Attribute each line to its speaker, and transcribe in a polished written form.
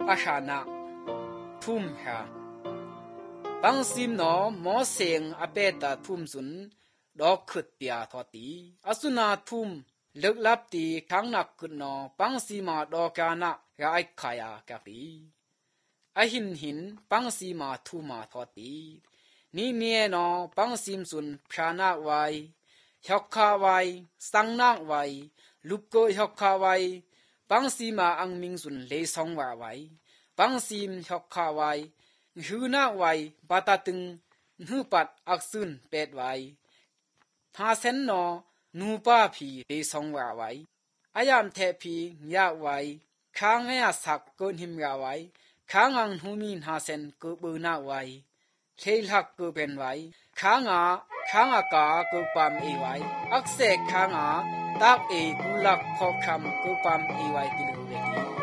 Speaker 1: อาชานะทุ่มหาบังซิมหนอหมอเสงอเปตาทุ่มสุนดอกขุดเปียทอตีอสุนาทุ่มลึกลับตีทั้งนักกุนนอปังสีมาดอกานะกาไอขายากะปีไอหินปังสีมาทูมาทอตีนี่เมียนอปังซิมสุนพรานาไวหอกคาไวสังนักไวลุกโกหอกคาไวปังสีมาอังมิงสุนเลซองว่าไวปังซิมหอกคาไวหือนาไวปาตาตึงหือปัดอักซุนเป็ดไวทาเซนนอนูป้าผีเลซองว่าไวอายามเทพียาไวค้างให้สักเกินหิมยาไวค้างอังหูมีนาเซนกูบือนาไวเทลักกูเป็นไวค้างากากูปามเอไวอักเสกค้างอาตักเอกุลักพอคำกูปามเอไวกิลูเวกี